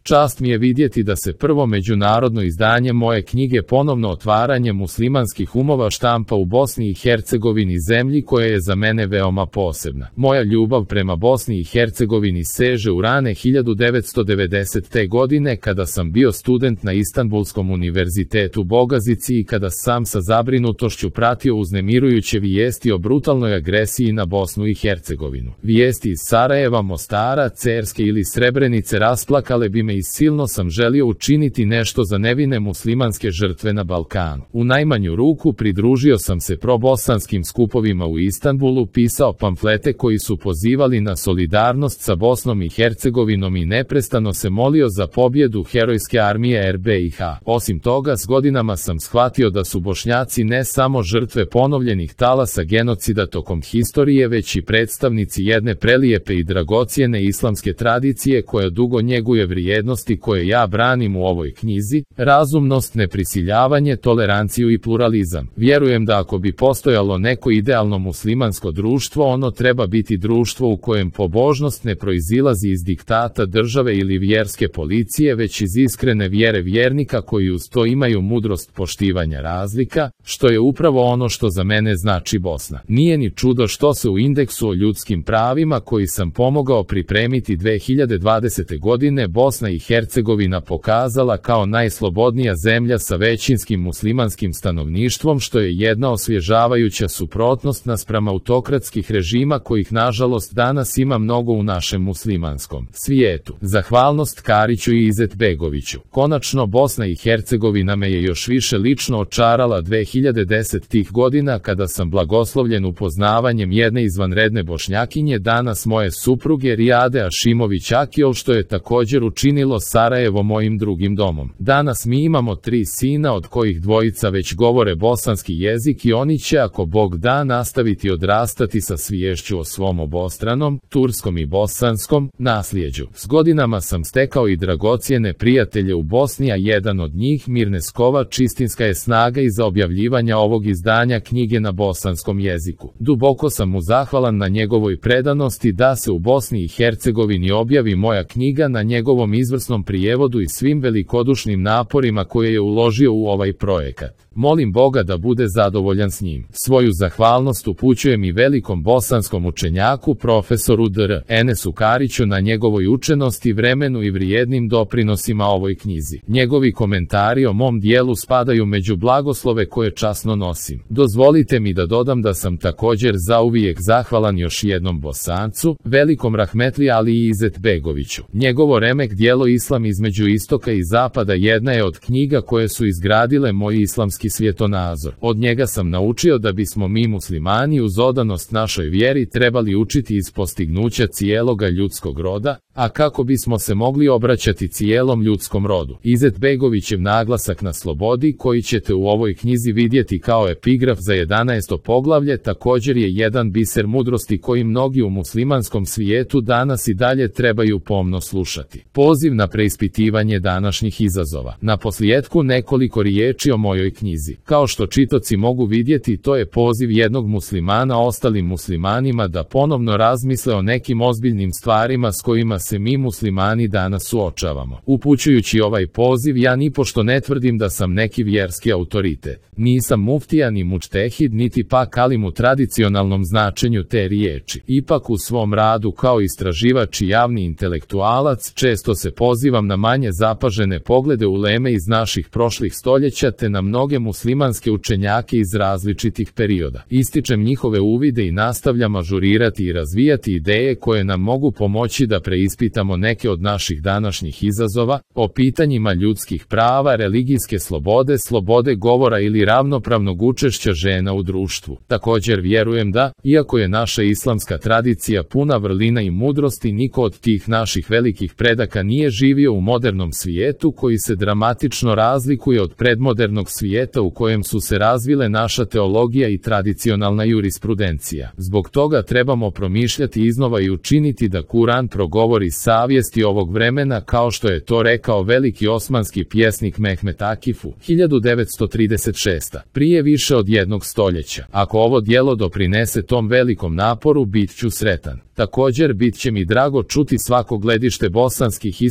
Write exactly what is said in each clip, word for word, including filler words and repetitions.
Čast mi je vidjeti da se prvo međunarodno izdanje moje knjige Ponovno otvaranje muslimanskih umova štampa u Bosni i Hercegovini, zemlji koja je za mene veoma posebna. Moja ljubav prema Bosni i Hercegovini seže u rane hiljadu devetsto devedesete. godine kada sam bio student na Istanbulskom univerzitetu Bogazici i kada sam sa zabrinutošću pratio uznemirujuće vijesti o brutalnoj agresiji na Bosnu i Hercegovinu. Vijesti iz Sarajeva, Mostara, Cerske ili Srebrenice rasplakale bi me i silno sam želio učiniti nešto za nevine muslimanske žrtve na Balkanu. U najmanju ruku pridružio sam se probosanskim skupovima u Istanbulu, pisao pamflete koji su pozivali na solidarnost sa Bosnom i Hercegovinom i neprestano se molio za pobjedu herojske armije R B I H. Osim toga, s godinama sam shvatio da su Bošnjaci ne samo žrtve ponovljenih talasa genocida tokom historije, već i predstavnici jedne prelijepe i dragocjene islamske tradicije koja dugo njeguje vrijednosti koje ja branim u ovoj knjizi: razumnost, neprisiljavanje, toleranciju i pluralizam. Vjerujem da ako bi postojalo neko idealno muslimansko društvo, ono treba biti društvo u kojem pobožnost ne proizilazi iz diktata države ili vjerske policije, već iz iskrene vjere vjernika koji uz to imaju mudrost poštivanja razlika, što je upravo ono što za mene znači Bosna. Nije ni čudo što se u indeksu o ljudskim pravima koji sam pomogao pripremiti dve hiljade dvadesete. godine Bosna i Hercegovina pokazala kao najslobodnija zemlja sa većinskim muslimanskim stanovništvom, što je jedna osvježavajuća suprotnost naspram autokratskih režima kojih nažalost danas ima mnogo u našem muslimanskom svijetu. Zahvalnost Kariću i Izetbegoviću. Konačno, Bosna i Hercegovina me je još više lično očarala dve hiljade desetih. godina kada sam blagoslovljen upoznavanjem jedne izvanredne Bošnjakinje, danas moje supruge Rijade Ašimović-Akiol, što je također učinilo Sarajevo mojim drugim domom. Danas mi imamo tri sina, od kojih dvojica već govore bosanski jezik i oni će, ako Bog da, nastaviti odrastati sa sviješću o svom obostranom, turskom i bosanskom, nasljeđu. S godinama sam stekao i dragocjene prijatelje u Bosni, a jedan od njih, Mirne Skovač, istinska je snaga iza objavljivanja ovog izdanja knjige na bosanskom jeziku. Duboko sam mu zahvalan na njegovoj predanosti da se u Bosni i Hercegovini objavi moja knjiga, na njegovom izvrsnom prijevodu i svim velikodušnim naporima koje je uložio u ovaj projekat. Molim Boga da bude zadovoljan s njim. Svoju zahvalnost upućujem i velikom bosanskom učenjaku, profesoru dr Enesu Kariću, na njegovoj učenosti, vremenu i vrijednim doprinosima ovoj knjizi. Njegovi komentari o mom dijelu spadaju među blagoslove koje časno nosim. Dozvolite mi da dodam da sam također zauvijek zahvalan još jednom Bosancu, velikom rahmetli Ali Izetbegoviću. Njegovo remek dijelo Islam između istoka i zapada jedna je od knjiga koje su izgradile moj islamski svjetonazor. Od njega sam naučio da bismo mi muslimani uz odanost našoj vjeri trebali učiti iz postignuća cijeloga ljudskog roda, a kako bismo se mogli obraćati cijelom ljudskom rodu. Izetbegovićev naglasak na slobodi, koji ćete u ovoj knjizi vidjeti kao epigraf za jedanaesto poglavlje, također je jedan biser mudrosti koji mnogi u muslimanskom svijetu danas i dalje trebaju pomno slušati. Poziv na preispitivanje današnjih izazova. Na posljetku nekoliko riječi o mojoj knjizi. Kao što čitaoci mogu vidjeti, to je poziv jednog muslimana ostalim muslimanima da ponovno razmisle o nekim ozbiljnim stvarima s kojima se mi muslimani danas suočavamo. Upućujući ovaj poziv, ja nipošto ne tvrdim da sam neki vjerski autoritet. Nisam muftija ni mučtehid, niti pak alim u tradicionalnom značenju te riječi. Ipak u svom radu kao istraživač i javni intelektualac često se pozivam na manje zapažene poglede uleme iz naših prošlih stoljeća te na mnoge muslimanske učenjake iz različitih perioda. Ističem njihove uvide i nastavljam ažurirati i razvijati ideje koje nam mogu pomoći da preispitamo neke od naših današnjih izazova, o pitanjima ljudskih prava, religijske slobode, slobode govora ili ravnopravnog učešća žena u društvu. Također vjerujem da, iako je naša islamska tradicija puna vrlina i mudrosti, niko od tih naših velikih predaka nije živio u modernom svijetu koji se dramatično razlikuje od predmodernog svijeta u kojem su se razvile naša teologija i tradicionalna jurisprudencija. Zbog toga trebamo promišljati iznova i učiniti da Kuran progovori savjesti ovog vremena, kao što je to rekao veliki osmanski pjesnik Mehmet Akifu, hiljadu devetsto trideset šeste. prije više od jednog stoljeća. Ako ovo djelo doprinese tom velikom naporu, bit ću sretan. Također bit će mi drago čuti svako gledište bosanskih islamskih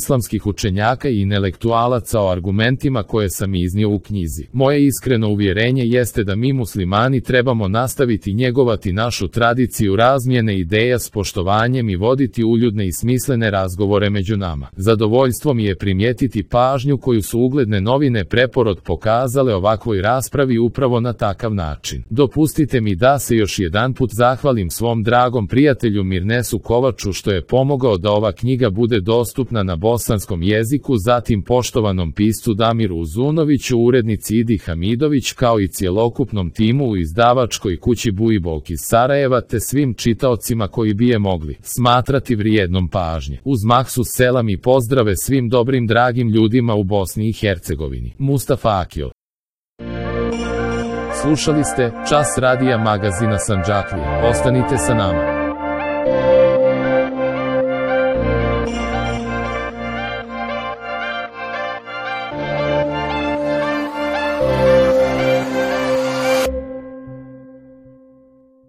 islamskih učenjaka i intelektualaca o argumentima koje sam iznio u knjizi. Moje iskreno uvjerenje jeste da mi muslimani trebamo nastaviti njegovati našu tradiciju razmjene ideja s poštovanjem i voditi uljudne i smislene razgovore među nama. Zadovoljstvo mi je primijetiti pažnju koju su ugledne novine Preporod pokazale ovakvoj raspravi upravo na takav način. Dopustite mi da se još jedanput zahvalim svom dragom prijatelju Mirnesu Kovaču što je pomogao da ova knjiga bude dostupna na bosanskom jeziku, zatim poštovanom piscu Damiru Uzunoviću, urednici Idi Hamidović, kao i cjelokupnom timu u izdavačkoj kući Bujbok iz Sarajeva, te svim čitaocima koji bi je mogli smatrati vrijednom pažnje. Uz mahsus selam i pozdrave svim dobrim dragim ljudima u Bosni i Hercegovini. Mustafa Akil. Slušali ste Čas radija magazina Sandžaklija. Ostanite sa nama.